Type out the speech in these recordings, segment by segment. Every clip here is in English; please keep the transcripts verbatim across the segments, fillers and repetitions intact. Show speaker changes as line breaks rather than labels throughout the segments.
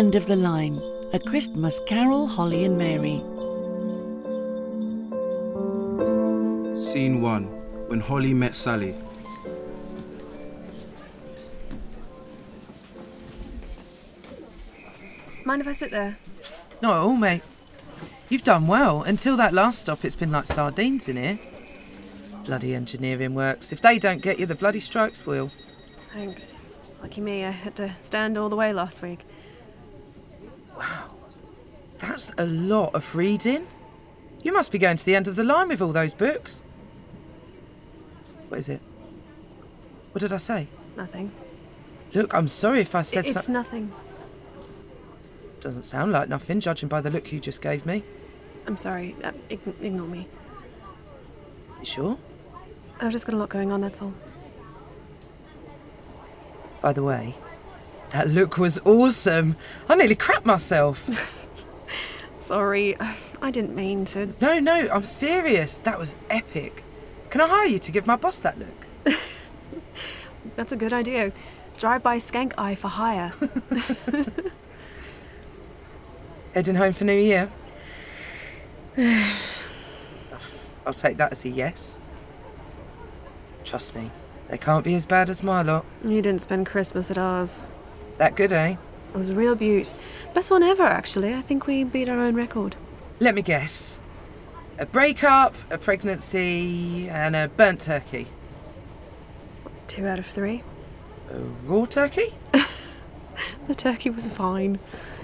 End of the Line, A Christmas Carol, Holly and Mary.
Scene one, when Holly met Sally.
Mind if I sit there?
Not at all, mate. You've done well. Until that last stop, it's been like sardines in here. Bloody engineering works. If they don't get you, the bloody strikes will.
Thanks. Lucky me, I had to stand all the way last week.
Wow. That's a lot of reading. You must be going to the end of the line with all those books. What is it? What did I say?
Nothing.
Look, I'm sorry if I said
It's
something.
nothing.
Doesn't sound like nothing, judging by the look you just gave me.
I'm sorry. Uh, ign- ignore me.
You sure?
I've just got a lot going on, that's all.
By the way, that look was awesome. I nearly crapped myself.
Sorry. I didn't mean to.
No, no, I'm serious. That was epic. Can I hire you to give my boss that look?
That's a good idea. Drive-by skank eye for hire.
Heading home for New Year? I'll take that as a yes. Trust me, they can't be as bad as my lot.
You didn't spend Christmas at ours.
That good, eh?
It was a real beaut. Best one ever, actually. I think we beat our own record.
Let me guess. A breakup, a pregnancy, and a burnt turkey.
Two out of three.
A raw turkey?
The turkey was fine.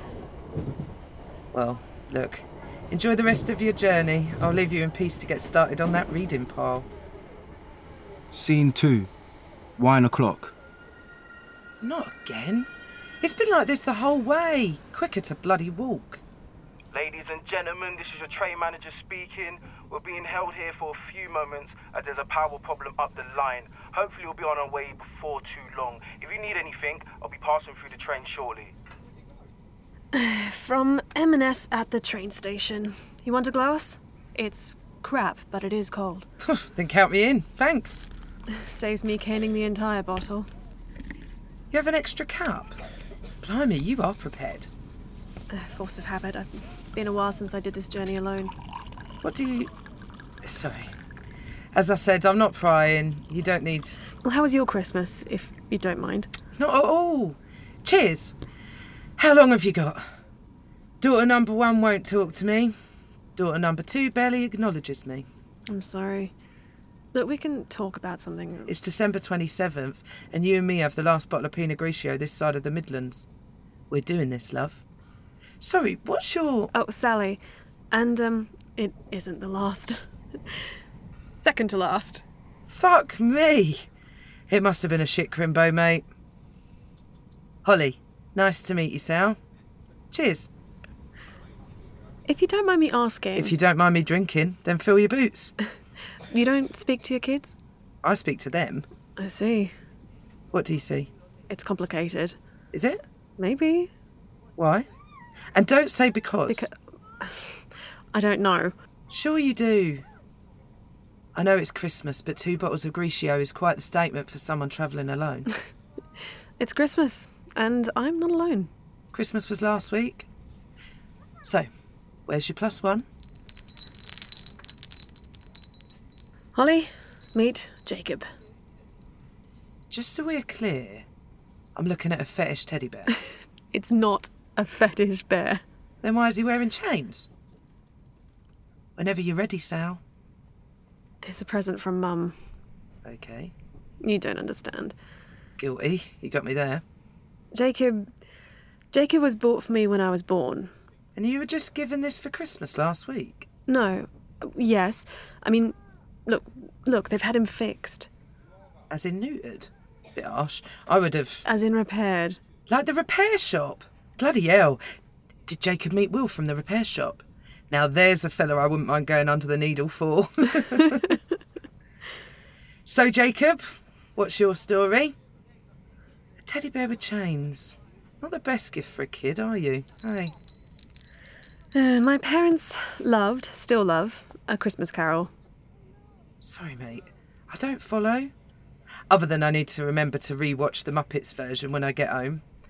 Well, look, enjoy the rest of your journey. I'll leave you in peace to get started on that reading pile.
Scene two, wine o'clock.
Not again. It's been like this the whole way. Quicker to bloody walk.
Ladies and gentlemen, this is your train manager speaking. We're being held here for a few moments as there's a power problem up the line. Hopefully we'll be on our way before too long. If you need anything, I'll be passing through the train shortly.
From M and S at the train station. You want a glass? It's crap, but it is cold.
Then count me in. Thanks.
Saves me caning the entire bottle.
You have an extra cup? Blimey, you are prepared.
Uh, force of habit. I've, it's been a while since I did this journey alone.
What do you... Sorry. As I said, I'm not prying. You don't need...
Well, how was your Christmas, if you don't mind?
Not at all. Cheers. How long have you got? Daughter number one won't talk to me. Daughter number two barely acknowledges me.
I'm sorry. Look, we can talk about something.
It's December twenty-seventh, and you and me have the last bottle of Pinot Grigio this side of the Midlands. We're doing this, love. Sorry, what's your...
Oh, Sally. And, um, it isn't the last. Second to last.
Fuck me. It must have been a shit crimbo, mate. Holly, nice to meet you, Sal. Cheers.
If you don't mind me asking...
If you don't mind me drinking, then fill your boots.
You don't speak to your kids?
I speak to them.
I see.
What do you see?
It's complicated.
Is it?
Maybe.
Why? And don't say because.
Because... I don't know.
Sure you do. I know it's Christmas, but two bottles of Grigio is quite the statement for someone travelling alone.
It's Christmas, and I'm not alone.
Christmas was last week. So, where's your plus one?
Holly, meet Jacob.
Just so we're clear, I'm looking at a fetish teddy bear.
It's not a fetish bear.
Then why is he wearing chains? Whenever you're ready, Sal.
It's a present from Mum.
Okay.
You don't understand.
Guilty. You got me there.
Jacob... Jacob was bought for me when I was born.
And you were just given this for Christmas last week?
No. Yes. I mean, look, look, they've had him fixed.
As in neutered? Bit harsh. I would have...
As in repaired.
Like the repair shop? Bloody hell. Did Jacob meet Will from the repair shop? Now there's a fella I wouldn't mind going under the needle for. So, Jacob, what's your story? A teddy bear with chains. Not the best gift for a kid, are you? Hey.
Uh, my parents loved, still love, A Christmas Carol.
Sorry, mate. I don't follow. Other than I need to remember to re-watch the Muppets version when I get home.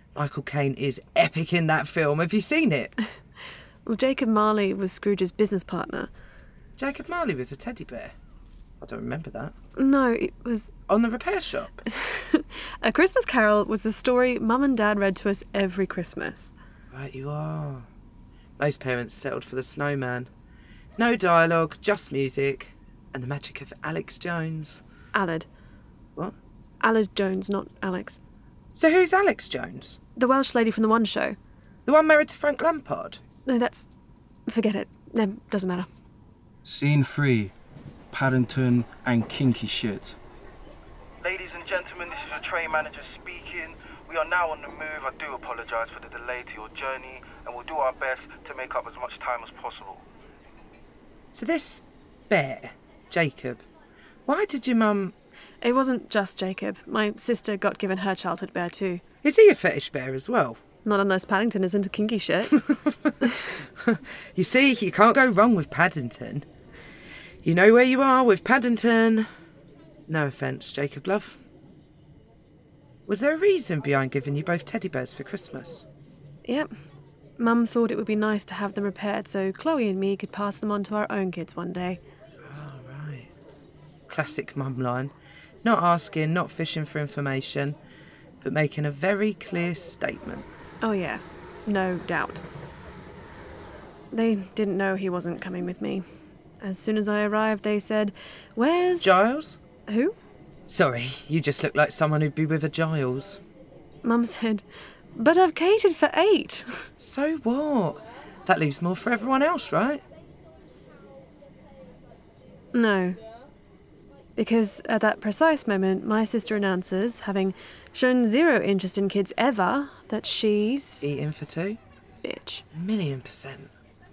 Michael Caine is epic in that film. Have you seen it?
Well, Jacob Marley was Scrooge's business partner.
Jacob Marley was a teddy bear. I don't remember that.
No, it was...
On the repair shop?
A Christmas Carol was the story Mum and Dad read to us every Christmas.
Right you are. Most parents settled for the snowman. No dialogue, just music, and the magic of Alex Jones.
Aled.
What?
Aled Jones, not Alex.
So who's Alex Jones?
The Welsh lady from the One Show.
The one married to Frank Lampard?
No, that's... Forget it. No, doesn't matter.
Scene three, Paddington and kinky shit.
Ladies and gentlemen, this is your train manager speaking. We are now on the move. I do apologise for the delay to your journey, and we'll do our best to make up as much time as possible.
So this bear, Jacob, why did your mum...
It wasn't just Jacob. My sister got given her childhood bear too.
Is he a fetish bear as well?
Not unless Paddington is into kinky shit.
You see, you can't go wrong with Paddington. You know where you are with Paddington. No offence, Jacob, love. Was there a reason behind giving you both teddy bears for Christmas?
Yep. Mum thought it would be nice to have them repaired so Chloe and me could pass them on to our own kids one day.
Oh, right. Classic mum line. Not asking, not fishing for information, but making a very clear statement.
Oh yeah, no doubt. They didn't know he wasn't coming with me. As soon as I arrived, they said, "Where's..."
Giles?
Who?
Sorry, you just look like someone who'd be with a Giles.
Mum said, "But I've catered for eight."
So what? That leaves more for everyone else, right?
No. Because at that precise moment, my sister announces, having shown zero interest in kids ever, that she's...
Eating for two?
Bitch.
A million percent.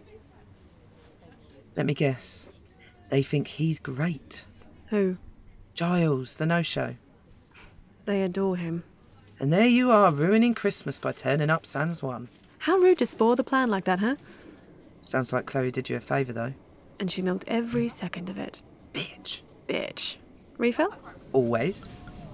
Let me guess. They think he's great.
Who?
Giles, the no-show.
They adore him.
And there you are, ruining Christmas by turning up sans one.
How rude to spoil the plan like that, huh?
Sounds like Chloe did you a favour, though.
And she milked every second of it.
Bitch.
Bitch. Refill?
Always.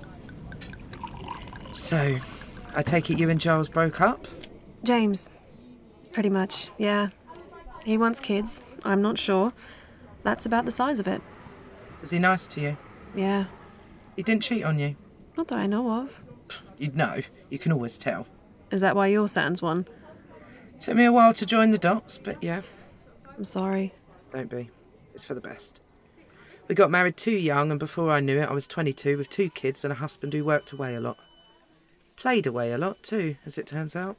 So, I take it you and Giles broke up?
James. Pretty much, yeah. He wants kids. I'm not sure. That's about the size of it.
Was he nice to you?
Yeah.
He didn't cheat on you?
Not that I know of.
You'd know. You can always tell.
Is that why you're sans one?
Took me a while to join the dots, but yeah.
I'm sorry.
Don't be. It's for the best. We got married too young, and before I knew it, I was twenty-two with two kids and a husband who worked away a lot. Played away a lot too, as it turns out.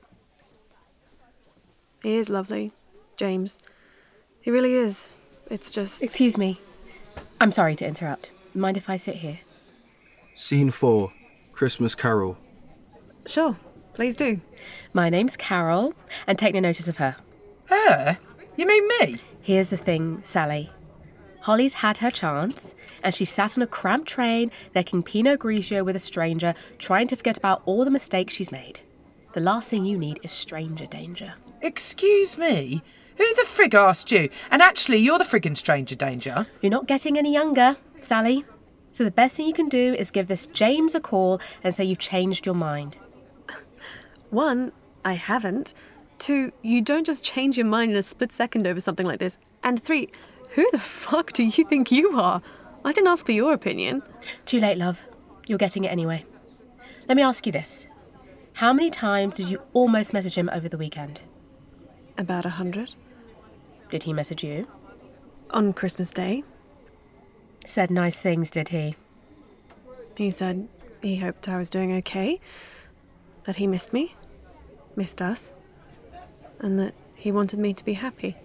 He is lovely. James. He really is. It's just...
Excuse me. I'm sorry to interrupt. Mind if I sit here?
Scene four, Christmas Carol.
Sure. Please do.
My name's Carol, and take no notice of her.
Her? You mean me?
Here's the thing, Sally. Holly's had her chance, and she sat on a cramped train, necking Pinot Grigio with a stranger, trying to forget about all the mistakes she's made. The last thing you need is stranger danger.
Excuse me? Who the frig asked you? And actually, you're the friggin' stranger danger.
You're not getting any younger, Sally. So the best thing you can do is give this James a call and say you've changed your mind.
One, I haven't. Two, you don't just change your mind in a split second over something like this. And three, who the fuck do you think you are? I didn't ask for your opinion.
Too late, love. You're getting it anyway. Let me ask you this. How many times did you almost message him over the weekend?
About a hundred.
Did he message you?
On Christmas Day.
Said nice things, did he?
He said he hoped I was doing okay, that he missed me, missed us, and that he wanted me to be happy.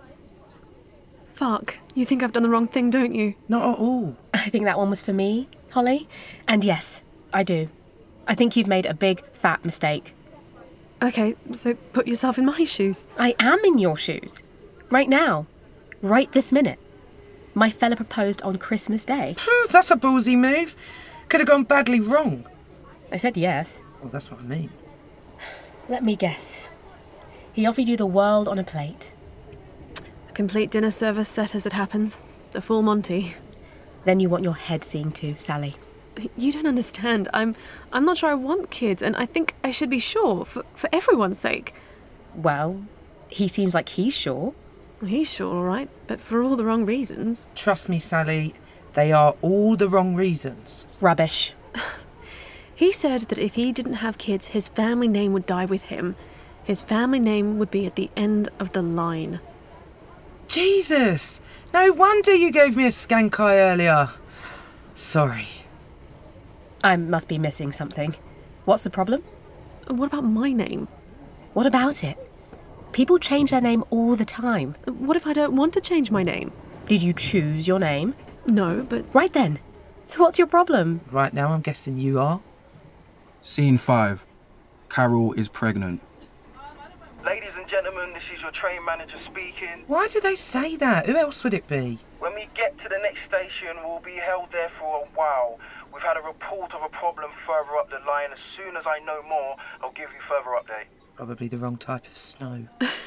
Fuck, you think I've done the wrong thing, don't you?
Not at all.
I think that one was for me, Holly. And yes, I do. I think you've made a big, fat mistake.
Okay, so put yourself in my shoes.
I am in your shoes. Right now. Right this minute. My fella proposed on Christmas Day.
Phew, that's a ballsy move. Could have gone badly wrong.
I said yes.
Well, that's what I mean.
Let me guess. He offered you the world on a plate.
A complete dinner service set as it happens. A full Monty.
Then you want your head seen to, Sally.
You don't understand. I'm I'm not sure I want kids, and I think I should be sure, for, for everyone's sake.
Well, he seems like he's sure.
He's sure, all right, but for all the wrong reasons.
Trust me, Sally, they are all the wrong reasons.
Rubbish.
He said that if he didn't have kids, his family name would die with him. His family name would be at the end of the line.
Jesus! No wonder you gave me a skank eye earlier. Sorry.
I must be missing something. What's the problem?
What about my name?
What about it? People change their name all the time.
What if I don't want to change my name?
Did you choose your name?
No, but...
Right then. So what's your problem?
Right now, I'm guessing you are.
Scene five. Carol is pregnant.
Ladies and gentlemen, this is your train manager speaking.
Why do they say that? Who else would it be?
When we get to the next station, we'll be held there for a while. We've had a report of a problem further up the line. As soon as I know more, I'll give you further update.
Probably the wrong type of snow.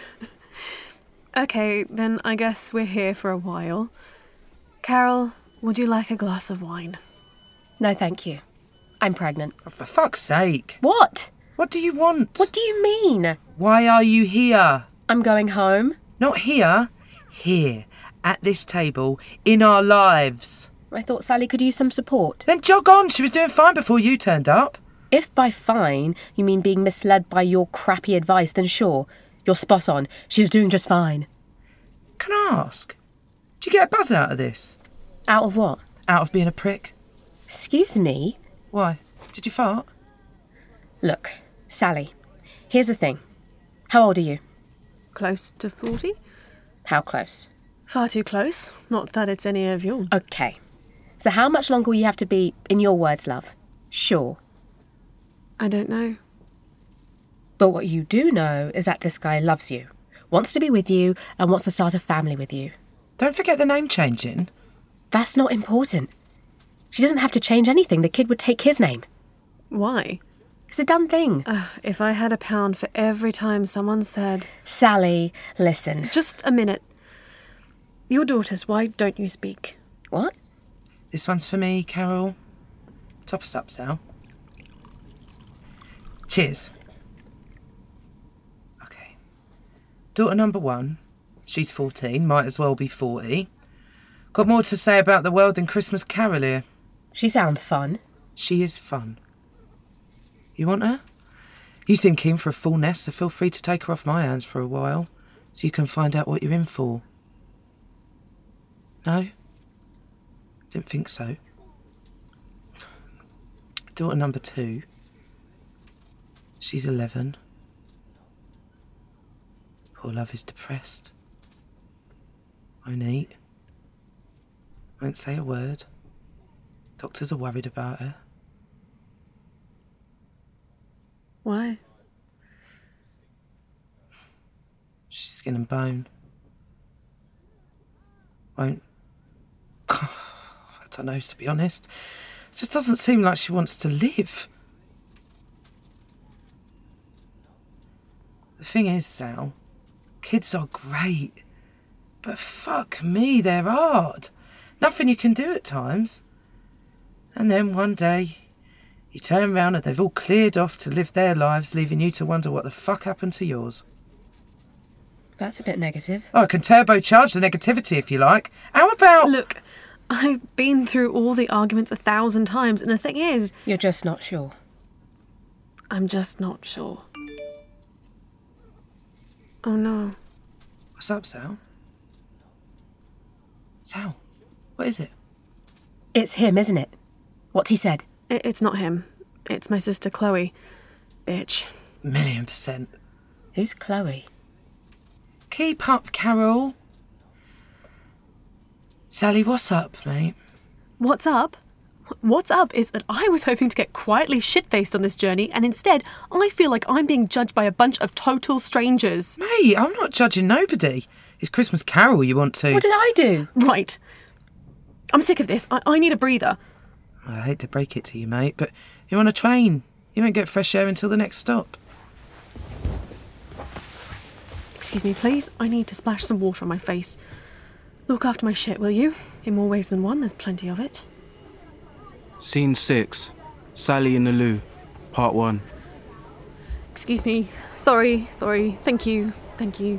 Okay, then I guess we're here for a while. Carol, would you like a glass of wine?
No, thank you. I'm pregnant.
Oh, for fuck's sake.
What?
What do you want?
What do you mean?
Why are you here?
I'm going home.
Not here. Here. At this table. In our lives.
I thought Sally could use some support.
Then jog on. She was doing fine before you turned up.
If by fine you mean being misled by your crappy advice, then sure. You're spot on. She was doing just fine.
Can I ask? Do you get a buzz out of this?
Out of what?
Out of being a prick?
Excuse me?
Why? Did you fart?
Look, Sally, here's the thing. How old are you?
Close to forty?
How close?
Far too close. Not that it's any of your...
Okay. So how much longer will you have to be, in your words, love? Sure.
I don't know.
But what you do know is that this guy loves you, wants to be with you, and wants to start a family with you.
Don't forget the name changing.
That's not important. She doesn't have to change anything. The kid would take his name.
Why?
It's a done thing.
Uh, if I had a pound for every time someone said...
Sally, listen.
Just a minute. Your daughters, why don't you speak?
What?
This one's for me, Carol. Top us up, Sal. Cheers. Okay. Daughter number one. She's fourteen, might as well be forty. Got more to say about the world than Christmas Carol here.
She sounds fun.
She is fun. You want her? You seem keen for a full nest, so feel free to take her off my hands for a while, so you can find out what you're in for. No? Didn't think so. Daughter number two. She's eleven. Poor love is depressed. Won't eat. Won't say a word. Doctors are worried about her.
Why?
She's skin and bone. Won't... I don't know, to be honest. It just doesn't seem like she wants to live. The thing is, Sal, kids are great. But fuck me, they're hard. Nothing you can do at times. And then one day, you turn round and they've all cleared off to live their lives, leaving you to wonder what the fuck happened to yours.
That's a bit negative.
Oh, I can turbocharge the negativity if you like. How about...
Look, I've been through all the arguments a thousand times, and the thing is...
You're just not sure.
I'm just not sure. Oh no.
What's up, Sal? Sal, what is it?
It's him, isn't it? What's he said?
I- it's not him. It's my sister Chloe. Bitch.
Million percent.
Who's Chloe?
Keep up, Carol. Sally, what's up, mate?
What's up? What's up is that I was hoping to get quietly shit-faced on this journey, and instead, I feel like I'm being judged by a bunch of total strangers.
Mate, I'm not judging nobody. It's Christmas Carol you want to.
What did I do?
Right. I'm sick of this. I, I need a breather.
I hate to break it to you, mate, but you're on a train. You won't get fresh air until the next stop.
Excuse me, please. I need to splash some water on my face. Look after my shit, will you? In more ways than one, there's plenty of it.
Scene six. Sally in the loo. Part one.
Excuse me. Sorry, sorry. Thank you. Thank you.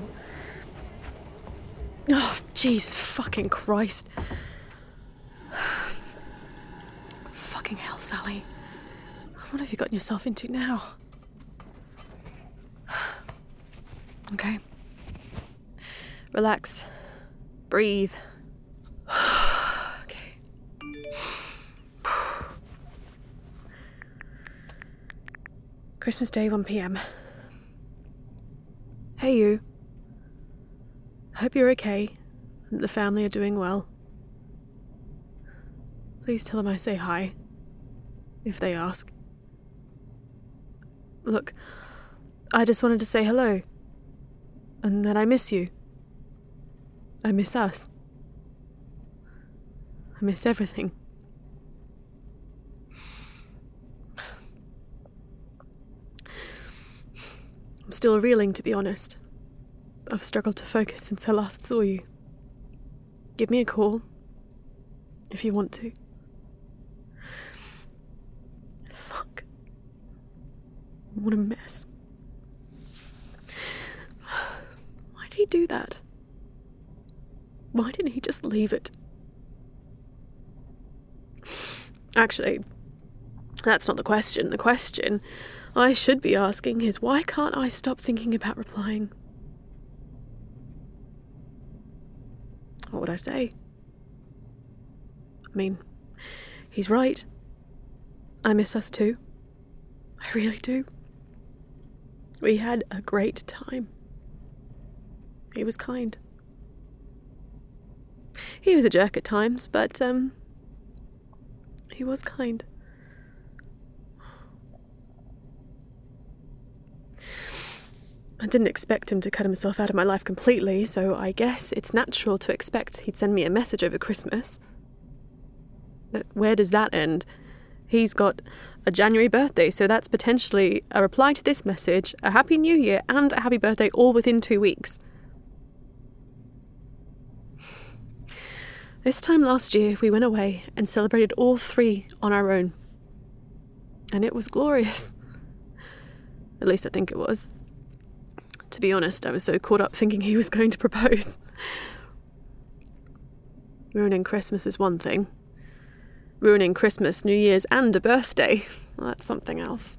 Oh, Jesus fucking Christ. Fucking hell, Sally. What have you gotten yourself into now? Okay. Relax. Breathe. Okay. Christmas Day, one p.m. Hey, you. Hope you're okay, and the family are doing well. Please tell them I say hi, if they ask. Look, I just wanted to say hello, and that I miss you. I miss us. I miss everything. I'm still reeling, to be honest. I've struggled to focus since I last saw you. Give me a call, if you want to. Fuck. What a mess. Why did he do that? Why didn't he just leave it? Actually, that's not the question. The question I should be asking is, why can't I stop thinking about replying? What would I say? I mean, he's right. I miss us too. I really do. We had a great time. He was kind. He was a jerk at times, but, um, he was kind. I didn't expect him to cut himself out of my life completely, so I guess it's natural to expect he'd send me a message over Christmas. But where does that end? He's got a January birthday, so that's potentially a reply to this message, a Happy New Year, and a Happy Birthday all within two weeks. This time last year, we went away and celebrated all three on our own. And it was glorious. At least I think it was. To be honest, I was so caught up thinking he was going to propose. Ruining Christmas is one thing. Ruining Christmas, New Year's, and a birthday, well, that's something else.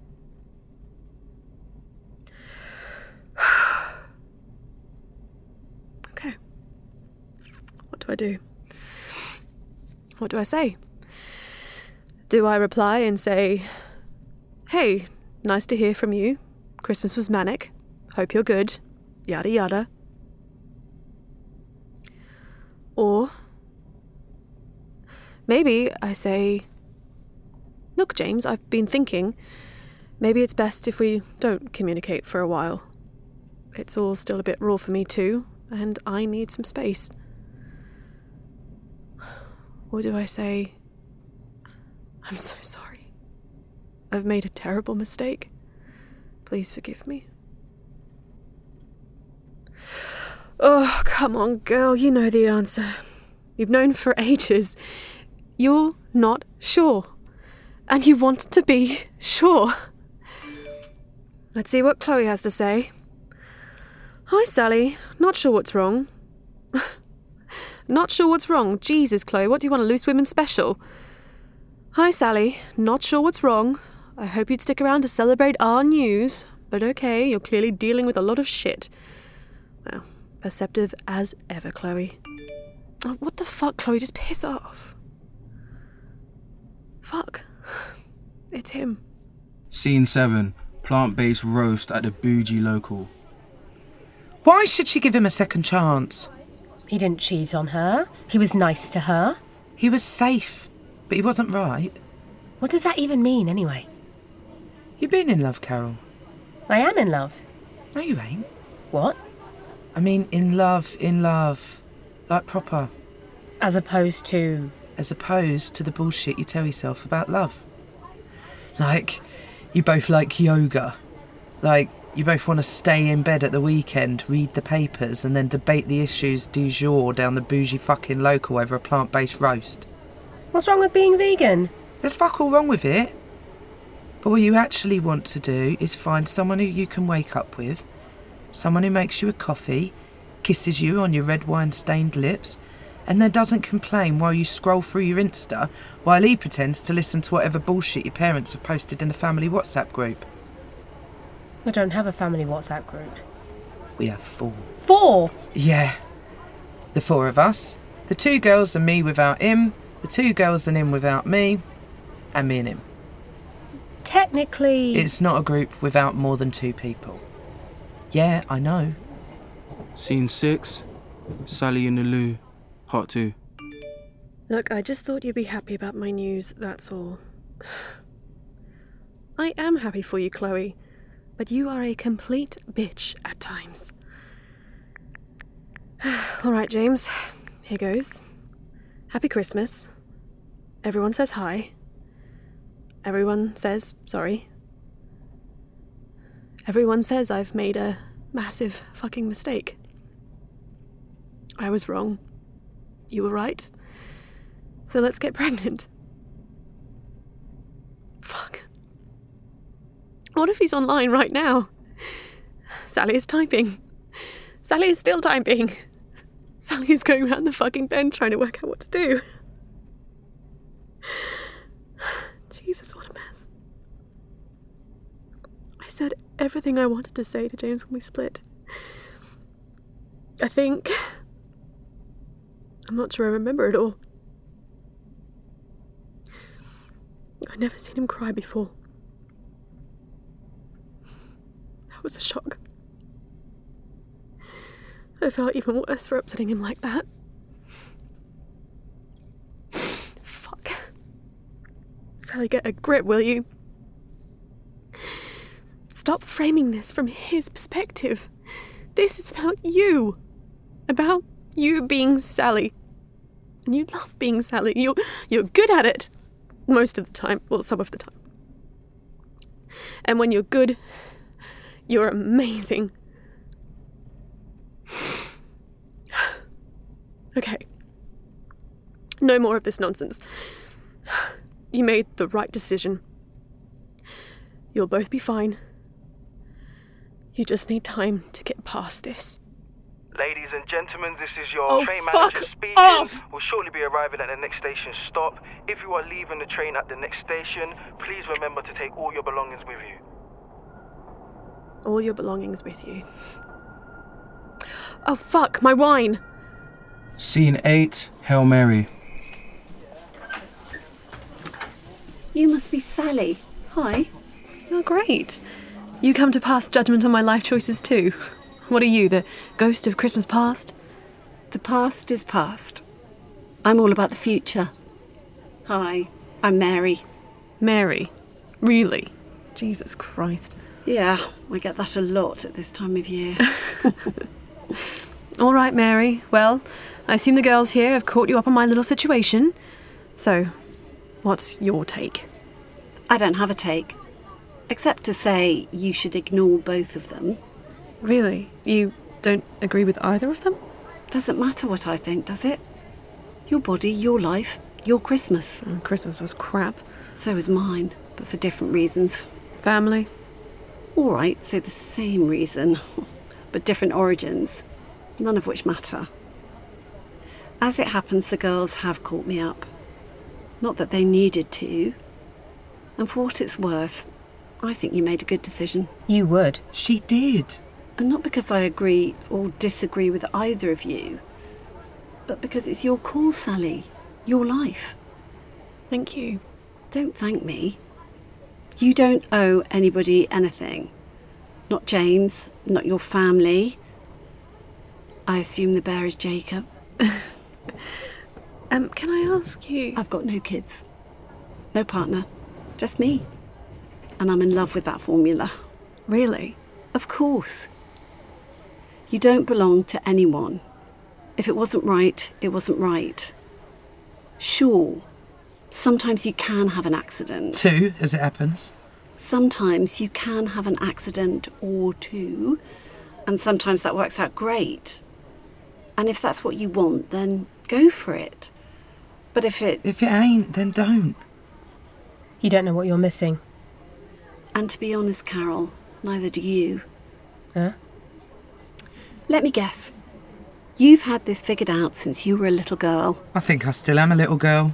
Okay. What do I do? What do I say? Do I reply and say, "Hey, nice to hear from you. Christmas was manic. Hope you're good. Yada yada." Or maybe I say, "Look, James, I've been thinking. Maybe it's best if we don't communicate for a while. It's all still a bit raw for me too, and I need some space." Or do I say, "I'm so sorry. I've made a terrible mistake. Please forgive me." Oh, come on, girl, you know the answer. You've known for ages. You're not sure. And you want to be sure. Let's see what Chloe has to say. "Hi, Sally. Not sure what's wrong." Not sure what's wrong? Jesus, Chloe, what do you want, a Loose Women special? "Hi, Sally. Not sure what's wrong. I hope you'd stick around to celebrate our news. But okay, you're clearly dealing with a lot of shit." Well, perceptive as ever, Chloe. Oh, what the fuck, Chloe? Just piss off. Fuck. It's him.
Scene seven. Plant-based roast at the bougie local.
Why should she give him a second chance?
He didn't cheat on her. He was nice to her.
He was safe, but he wasn't right.
What does that even mean, anyway?
You've been in love, Carol.
I am in love.
No, you ain't.
What?
I mean, in love, in love. Like proper.
As opposed to...
As opposed to the bullshit you tell yourself about love. Like, you both like yoga. Like, you both want to stay in bed at the weekend, read the papers, and then debate the issues du jour down the bougie fucking local over a plant-based roast.
What's wrong with being vegan?
There's fuck all wrong with it. But what you actually want to do is find someone who you can wake up with, someone who makes you a coffee, kisses you on your red wine-stained lips, and then doesn't complain while you scroll through your Insta while he pretends to listen to whatever bullshit your parents have posted in the family WhatsApp group.
I don't have a family WhatsApp group.
We have four.
Four?
Yeah. The four of us. The two girls and me without him, the two girls and him without me, and me and him.
Technically...
It's not a group without more than two people. Yeah, I know.
Scene six, Sally in the loo, part two.
Look, I just thought you'd be happy about my news, that's all. I am happy for you, Chloe, but you are a complete bitch at times. All right, James, here goes. Happy Christmas. Everyone says hi. Everyone says sorry. Everyone says I've made a massive fucking mistake. I was wrong. You were right. So let's get pregnant. Fuck. What if he's online right now? Sally is typing. Sally is still typing. Sally is going around the fucking bend trying to work out what to do. Jesus, what a mess. I said everything I wanted to say to James when we split. I think... I'm not sure I remember it all. I'd never seen him cry before. That was a shock. I felt even worse for upsetting him like that. Fuck. Sally, get a grip, will you? Stop framing this from his perspective. This is about you. About you being Sally. And you love being Sally. You're, you're good at it. Most of the time. Well, some of the time. And when you're good, you're amazing. Okay. No more of this nonsense. You made the right decision. You'll both be fine. You just need time to get past this.
Ladies and gentlemen, this is your
Oh,
train
fuck
manager speaking.
off!
We'll shortly be arriving at the next station stop. If you are leaving the train at the next station, please remember to take all your belongings with you.
All your belongings with you. Oh, fuck, my wine!
Scene eight, Hail Mary.
You must be Sally. Hi.
Oh, great. You come to pass judgment on my life choices too. What are you, the ghost of Christmas past?
The past is past. I'm all about the future. Hi, I'm Mary.
Mary? Really? Jesus Christ.
Yeah, I get that a lot at this time of year.
All right, Mary. Well, I assume the girls here have caught you up on my little situation. So, what's your take?
I don't have a take. Except to say you should ignore both of them.
Really? You don't agree with either of them?
Doesn't matter what I think, does it? Your body, your life, your Christmas.
Oh, Christmas was crap.
So is mine, but for different reasons.
Family?
All right, so the same reason, but different origins, none of which matter. As it happens, the girls have caught me up. Not that they needed to. And for what it's worth, I think you made a good decision.
You would.
She did.
And not because I agree or disagree with either of you, but because it's your call, Sally. Your life.
Thank you.
Don't thank me. You don't owe anybody anything. Not James, not your family. I assume the bear is Jacob.
Um, can I ask you...
I've got no kids. No partner. Just me. And I'm in love with that formula.
Really?
Of course. You don't belong to anyone. If it wasn't right, it wasn't right. Sure, sometimes you can have an accident.
Two, as it happens.
Sometimes you can have an accident or two, and sometimes that works out great. And if that's what you want, then go for it. But if it...
If it ain't, then don't.
You don't know what you're missing.
And to be honest, Carol, neither do you.
Huh?
Let me guess. You've had this figured out since you were a little girl.
I think I still am a little girl.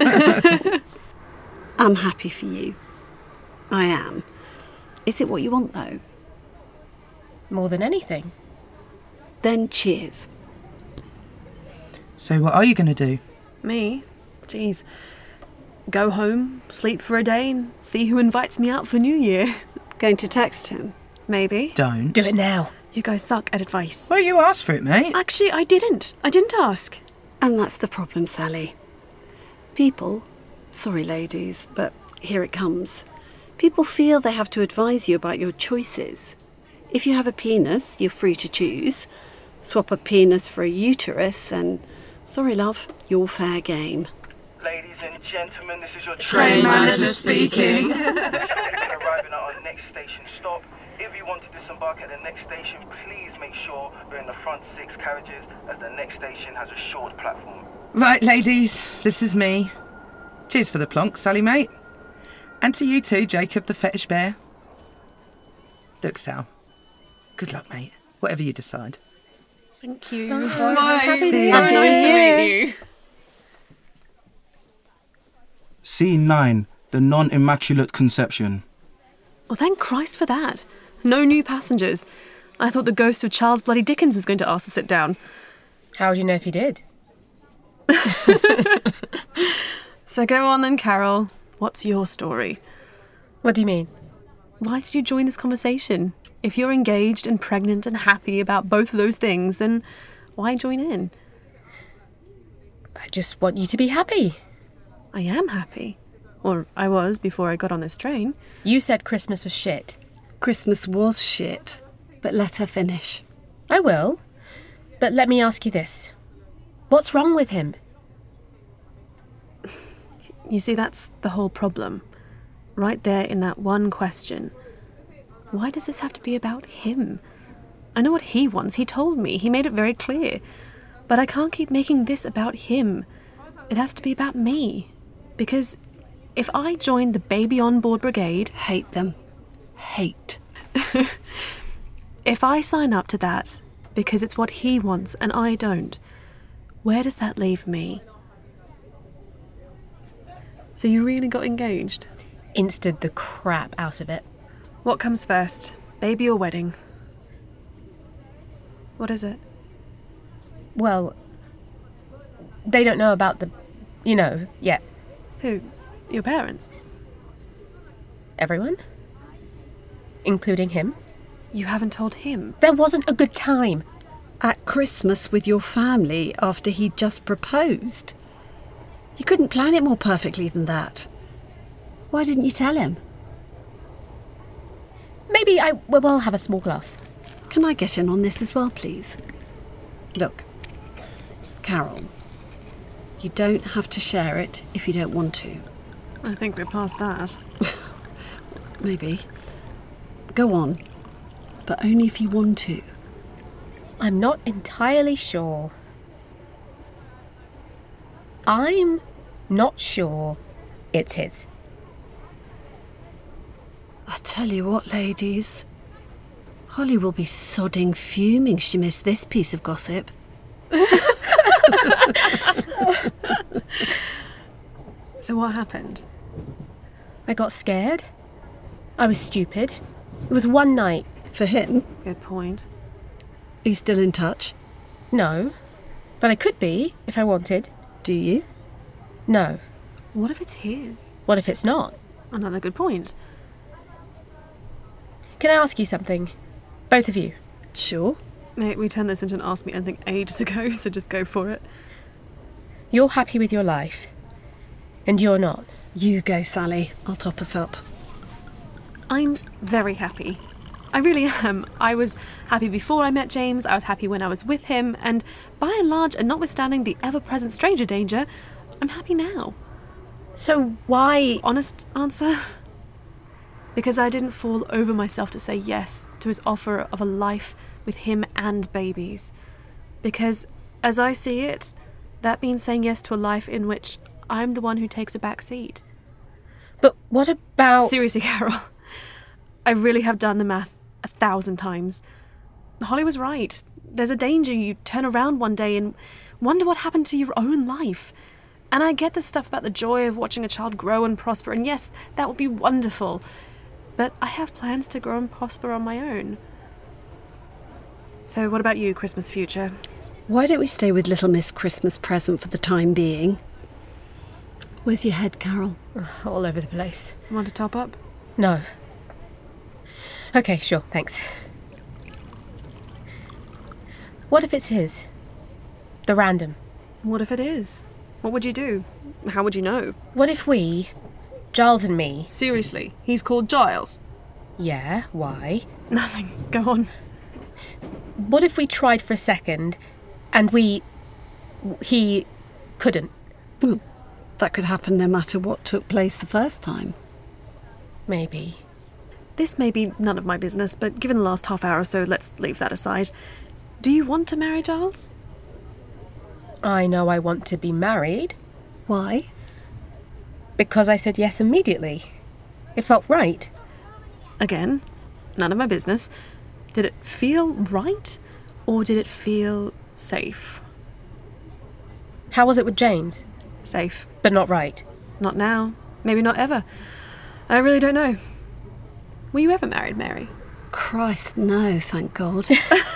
I'm happy for you. I am. Is it what you want, though?
More than anything.
Then cheers.
So what are you going to do?
Me? Jeez. Go home, sleep for a day, and see who invites me out for New Year.
Going to text him?
Maybe.
Don't.
Do it now.
You guys suck at advice.
Well, you asked for it, mate.
Actually, I didn't. I didn't ask.
And that's the problem, Sally. People, sorry ladies, but here it comes. People feel they have to advise you about your choices. If you have a penis, you're free to choose. Swap a penis for a uterus and, sorry love, you're fair game.
Ladies and gentlemen, this is your
Train manager speaking.
Arriving at our next station stop. If you want to disembark at the next station, please make sure we're in the front six carriages, as the next station has a short platform.
Right, ladies, this is me. Cheers for the plonk, Sally, mate. And to you too, Jacob the fetish bear. Look, Sal, good luck, mate. Whatever you decide.
Thank you.
Happy
See
to
you.
see
Very nice to meet you.
Scene nine. The non-immaculate conception.
Well, thank Christ for that. No new passengers. I thought the ghost of Charles Bloody Dickens was going to ask to sit down.
How would you know if he did?
So go on then, Carol. What's your story?
What do you mean?
Why did you join this conversation? If you're engaged and pregnant and happy about both of those things, then why join in?
I just want you to be happy.
I am happy. Or I was before I got on this train.
You said Christmas was shit.
Christmas was shit, but let her finish.
I will. But let me ask you this. What's wrong with him?
You see, that's the whole problem. Right there in that one question. Why does this have to be about him? I know what he wants. He told me. He made it very clear. But I can't keep making this about him. It has to be about me. Because if I join the Baby on Board Brigade...
Hate them. Hate.
If I sign up to that because it's what he wants and I don't, where does that leave me? So you really got engaged?
Insted the crap out of it.
What comes first, baby or wedding? What is it?
Well, they don't know about the, you know, yet.
Who? Your parents?
Everyone? Including him?
You haven't told him?
There wasn't a good time.
At Christmas with your family after he'd just proposed. You couldn't plan it more perfectly than that. Why didn't you tell him?
Maybe I well, we'll have a small glass.
Can I get in on this as well, please? Look, Carol, you don't have to share it if you don't want to.
I think we're past that.
Maybe. Go on, but only if you want to.
I'm not entirely sure. I'm not sure it's his.
I tell you what, ladies. Holly will be sodding fuming she missed this piece of gossip.
So what happened?
I got scared. I was stupid. It was one night.
For him,
Good point.
are you still in touch?
No. But I could be, if I wanted.
Do you?
No.
What if it's his?
What if it's not?
Another good point.
Can I ask you something? Both of you.
Sure.
Mate, we turned this into an Ask Me Anything ages ago, so just go for it.
You're happy with your life. And you're not.
You go, Sally. I'll top us up.
I'm very happy. I really am. I was happy before I met James, I was happy when I was with him, and by and large, and notwithstanding the ever-present stranger danger, I'm happy now.
So why...
Honest answer? Because I didn't fall over myself to say yes to his offer of a life with him and babies. Because, as I see it, that means saying yes to a life in which I'm the one who takes a back seat.
But what about...
Seriously, Carol. I really have done the math a thousand times. Holly was right. There's a danger you turn around one day and wonder what happened to your own life. And I get the stuff about the joy of watching a child grow and prosper, and yes, that would be wonderful. But I have plans to grow and prosper on my own. So what about you, Christmas future?
Why don't we stay with Little Miss Christmas Present for the time being? Where's your head, Carol?
All over the place.
Want to top up?
No. Okay, sure, thanks. What if it's his? The random.
What if it is? What would you do? How would you know?
What if we, Giles and me...
Seriously, he's called Giles.
Yeah, why?
Nothing. Go on.
What if we tried for a second and we... he couldn't?
Well, that could happen no matter what took place the first time.
Maybe.
This may be none of my business, but given the last half hour or so, let's leave that aside. Do you want to marry Giles?
I know I want to be married.
Why?
Because I said yes immediately. It felt right.
Again, none of my business. Did it feel right, or did it feel safe?
How was it with James?
Safe.
But not right.
Not now. Maybe not ever. I really don't know. Were you ever married, Mary?
Christ, no, thank God.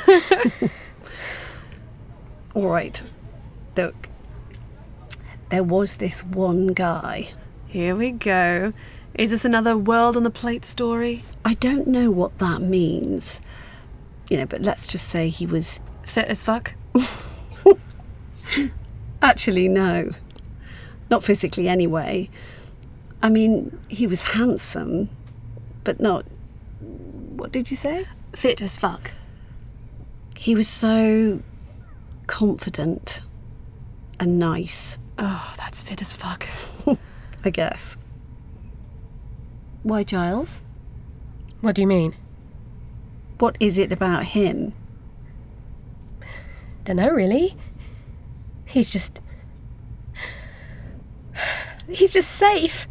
All right. Look, there was this one guy.
Here we go. Is this another world on the plate story?
I don't know what that means. You know, but let's just say he was...
Fit as fuck?
Actually, no. Not physically, anyway. I mean, he was handsome, but not... What did you say?
Fit as fuck.
He was so confident and nice,
Oh, that's fit as fuck.
I guess. Why, Giles?
What do you mean?
What is it about him?
Dunno, really. He's just... He's just safe.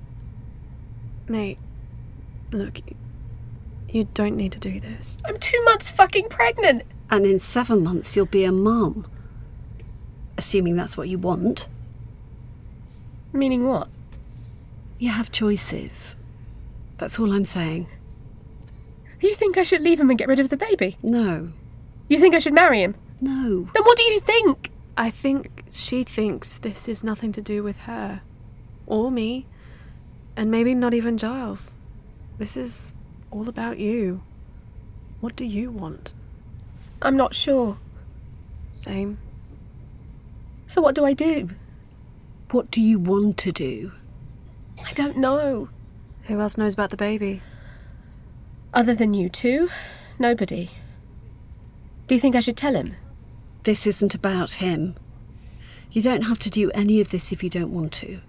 Mate, look, you don't need to do this.
I'm two months fucking pregnant.
And in seven months you'll be a mum. Assuming that's what you want.
Meaning what?
You have choices. That's all I'm saying.
You think I should leave him and get rid of the baby?
No.
You think I should marry him?
No.
Then what do you think?
I think she thinks this is nothing to do with her. Or me. And maybe not even Giles. This is all about you. What do you want?
I'm not sure.
Same.
So what do I do?
What do you want to do?
I don't know.
Who else knows about the baby?
Other than you two, nobody. Do you think I should tell him?
This isn't about him. You don't have to do any of this if you don't want to.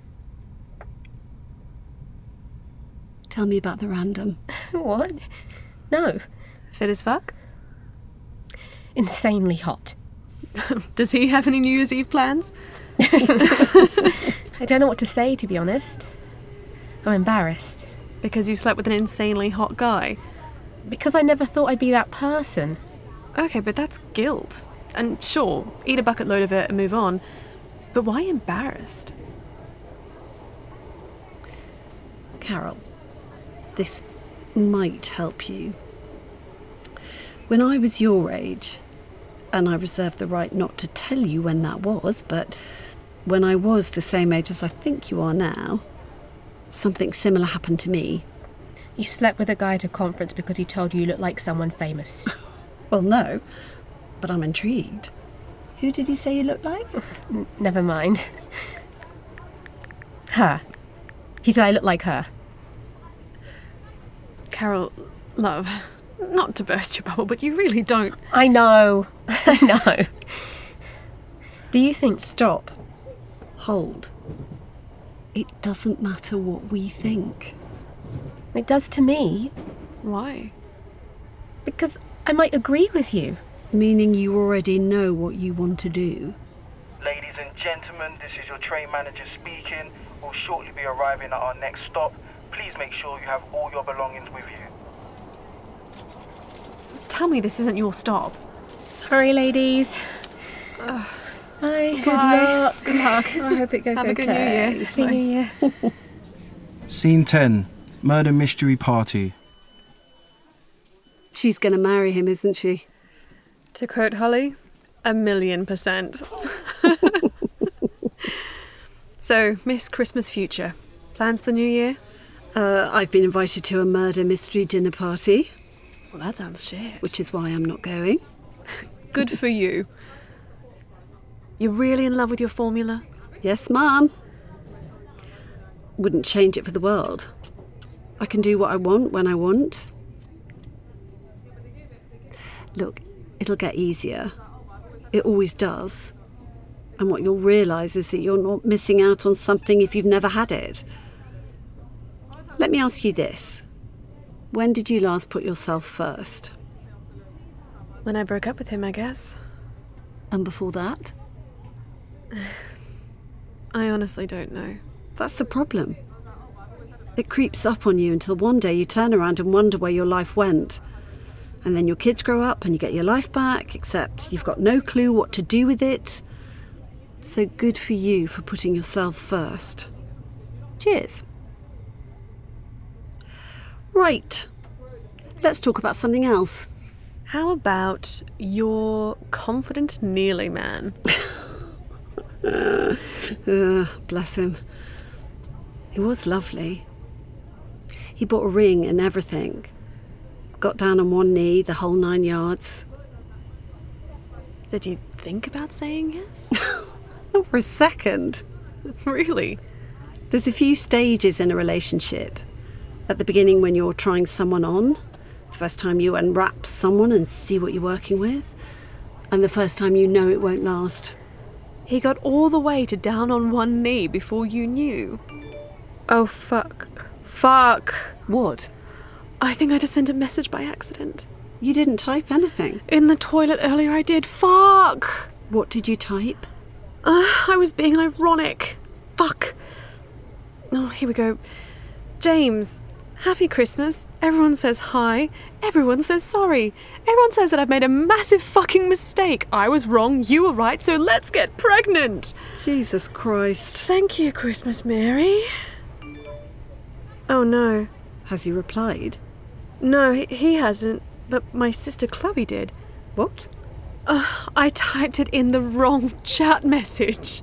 Tell me about the random.
What? No.
Fit as fuck?
Insanely hot.
Does he have any New Year's Eve plans?
I don't know what to say, to be honest. I'm embarrassed.
Because you slept with an insanely hot guy?
Because I never thought I'd be that person.
Okay, but that's guilt. And sure, eat a bucket load of it and move on. But why embarrassed?
Carol, this might help you. When I was your age, and I reserve the right not to tell you when that was, but when I was the same age as I think you are now, something similar happened to me.
You slept with a guy at a conference because he told you you looked like someone famous.
Well, no, but I'm intrigued. Who did he say you looked like?
N- never mind. Her. He said I looked like her.
Carol, love, not to burst your bubble, but you really don't.
I know. I know. Do you think...
Stop. Hold. It doesn't matter what we think.
It does to me?
Why?
Because I might agree with you.
Meaning you already know what you want to do.
Ladies and gentlemen, this is your train manager speaking. We'll shortly be arriving at our next stop. Please make sure you have all your belongings with you.
Tell me this isn't your stop.
Sorry, ladies. Bye.
Good luck. Good luck. I hope it goes
Have
okay.
a good New Year.
Happy New Year.
Scene ten. Murder mystery party.
She's going to marry him, isn't she?
To quote Holly, a million percent. So, Miss Christmas Future, plans for the new year?
Uh, I've been invited to a murder mystery dinner party,
Well, that sounds shit.
which is why I'm not going.
Good for you. You're really in love with your formula?
Yes, Mum. Wouldn't change it for the world. I can do what I want when I want. Look, it'll get easier. It always does. And what you'll realise is that you're not missing out on something if you've never had it. Let me ask you this. When did you last put yourself first?
When I broke up with him, I guess.
And before that?
I honestly don't know.
That's the problem. It creeps up on you until one day you turn around and wonder where your life went. And then your kids grow up and you get your life back, except you've got no clue what to do with it. So good for you for putting yourself first. Cheers. Right. Let's talk about something else.
How about your confident Nearly man?
Uh, bless him. He was lovely. He bought a ring and everything. Got down on one knee, the whole nine yards.
Did you think about saying yes?
Not for a second.
Really?
There's a few stages in a relationship. At the beginning, when you're trying someone on, the first time you unwrap someone and see what you're working with, and the first time you know it won't last.
He got all the way to down on one knee before you knew. Oh, fuck. Fuck.
What?
I think I just sent a message by accident.
You didn't type anything.
In the toilet earlier I did. Fuck.
What did you type?
Uh, I was being ironic. Fuck. Oh, here we go. James, happy Christmas. Everyone says hi. Everyone says sorry. Everyone says that I've made a massive fucking mistake. I was wrong, you were right, so let's get pregnant.
Jesus Christ.
Thank you, Christmas Mary. Oh no.
Has he replied?
No, he, he hasn't, but my sister Chloe did.
What?
Uh, I typed it in the wrong chat message.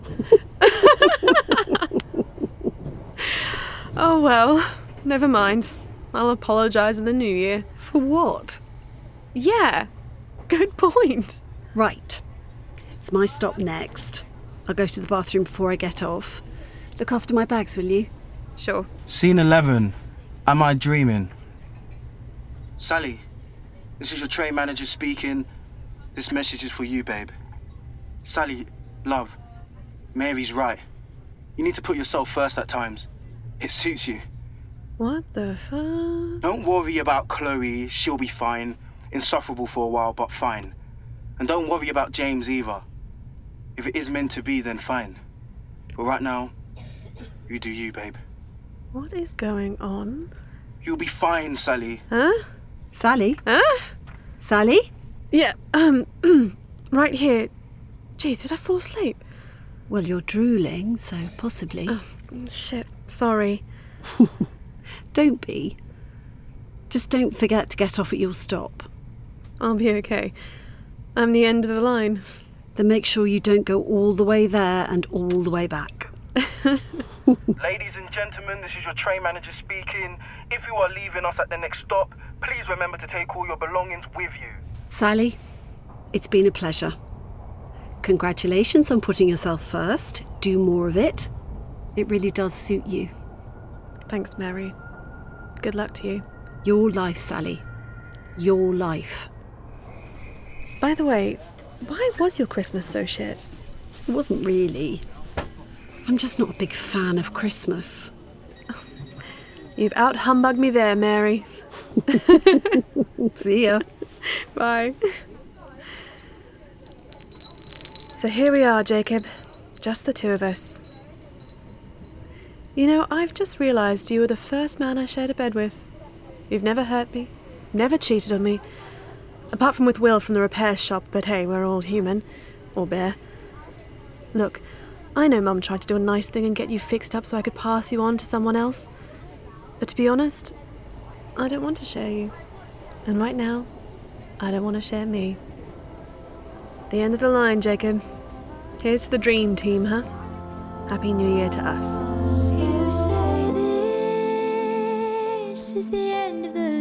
Oh well, never mind. I'll apologise in the new year.
For what?
Yeah, good point.
Right. It's my stop next. I'll go to the bathroom before I get off. Look after my bags, will you?
Sure.
Scene eleven. Am I dreaming?
Sally, this is your train manager speaking. This message is for you, babe. Sally, love, Mary's right. You need to put yourself first at times. It suits you.
What the fuck?
Don't worry about Chloe, she'll be fine. Insufferable for a while, but fine. And don't worry about James either. If it is meant to be, then fine. But right now, you do you, babe.
What is going on?
You'll be fine, Sally.
Huh?
Sally?
Huh?
Sally?
Yeah, um, right here. Jeez, did I fall asleep?
Well, you're drooling, so possibly.
Oh, shit, sorry.
Don't be. Just don't forget to get off at your stop.
I'll be okay. I'm the end of the line.
Then make sure you don't go all the way there and all the way back.
Ladies and gentlemen, this is your train manager speaking. If you are leaving us at the next stop, please remember to take all your belongings with you.
Sally, it's been a pleasure. Congratulations on putting yourself first. Do more of it. It really does suit you.
Thanks, Mary. Good luck to you.
Your life, Sally. Your life.
By the way, why was your Christmas so shit?
It wasn't really. I'm just not a big fan of Christmas.
You've out-humbugged me there, Mary.
See ya.
Bye. So here we are, Jacob. Just the two of us. You know, I've just realised you were the first man I shared a bed with. You've never hurt me, never cheated on me. Apart from with Will from the repair shop, but hey, we're all human. Or bear. Look, I know Mum tried to do a nice thing and get you fixed up so I could pass you on to someone else. But to be honest, I don't want to share you. And right now, I don't want to share me. The end of the line, Jacob. Here's to the dream team, huh? Happy New Year to us.
You say this is the end of the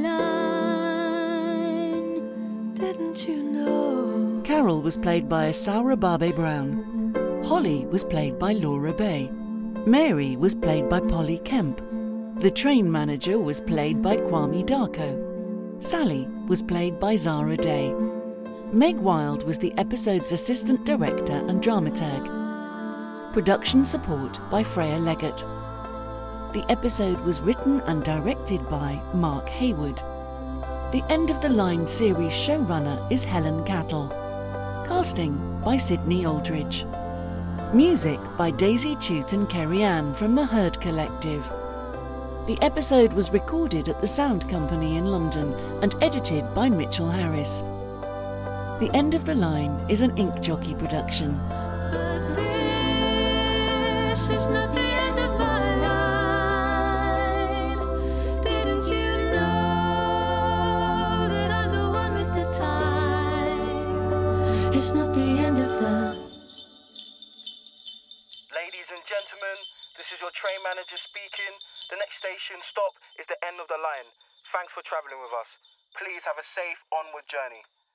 line. Didn't you know?
Carol was played by Saura Barbe Brown. Holly was played by Laura Bay. Mary was played by Polly Kemp. The train manager was played by Kwame Darko. Sally was played by Zara Day. Meg Wild was the episode's assistant director and dramaturg. Production support by Freya Leggett. The episode was written and directed by Mark Haywood. The End of the Line series showrunner is Helen Cattle. Casting by Sydney Aldridge. Music by Daisy Chute and Kerry Ann from the Herd Collective. The episode was recorded at the Sound Company in London and edited by Mitchell Harris. The End of the Line is an Ink Jockey production.
But this is not the end of my line. Didn't you know that I'm the one with the time? It's not the end of the...
Ladies and gentlemen, this is your train manager speaking. The next station stop is the end of the line. Thanks for travelling with us. Please have a safe onward journey.